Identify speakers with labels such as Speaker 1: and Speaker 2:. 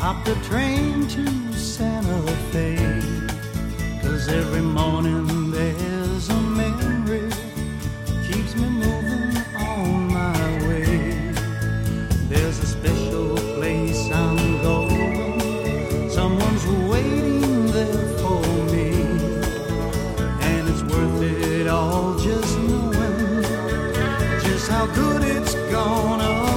Speaker 1: hop the train to Santa Fe. 'Cause every morning there's a memory keeps me moving on my way. There's a special place I'm going, someone's waiting there for me, and it's worth it all just knowing just how good it's gonna